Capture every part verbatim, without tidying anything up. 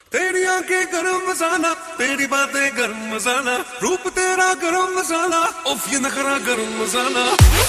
तेरी आंखें गरम मसाला, तेरी बातें गरम मसाला, रूप तेरा गरम मसाला, उफ ये नखरा गरम मसाला।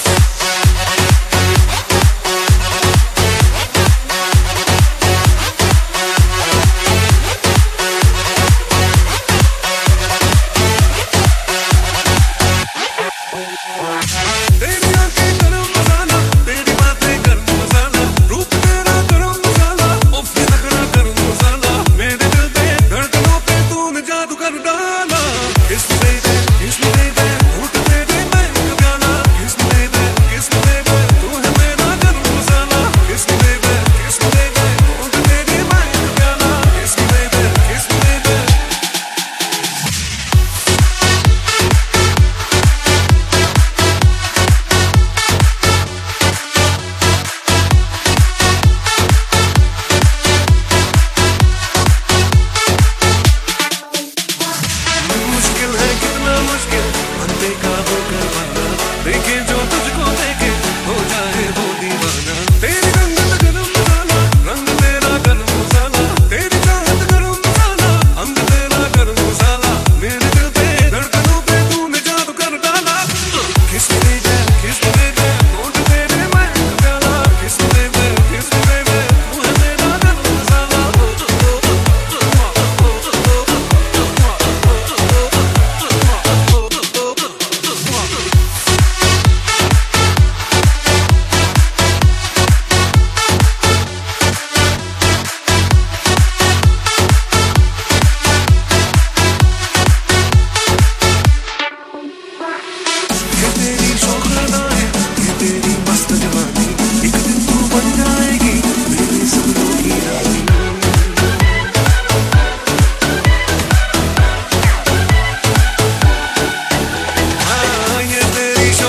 देखे जो तुझको देखे हो जाए वो दीवाना। तेरी रंगत गरम मसाला, रंग तेरा गरम मसाला, तेरी चाहत गरम मसाला, अंग तेरा गरम मसाला, मेरे दिल पे धड़कनों पे तूने जादू कर डाला। किस दे दे किस दे दे होंठ तेरे मैं प्याला, किस दे दे किस दे दे तू है मेरा गरम मसाला।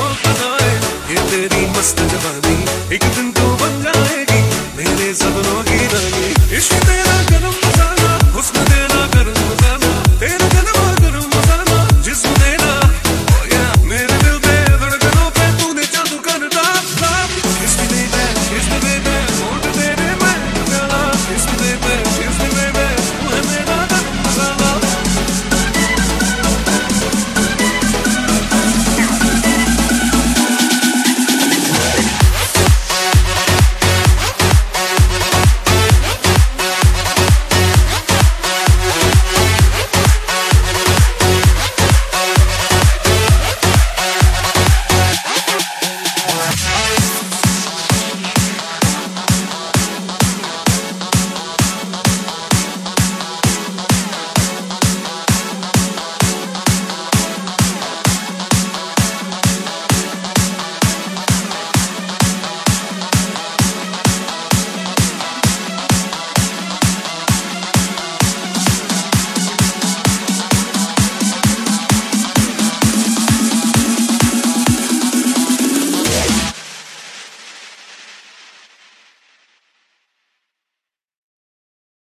तेरी मस्त जवानी एक दिन तो बन जाएगी मेरे सपनों की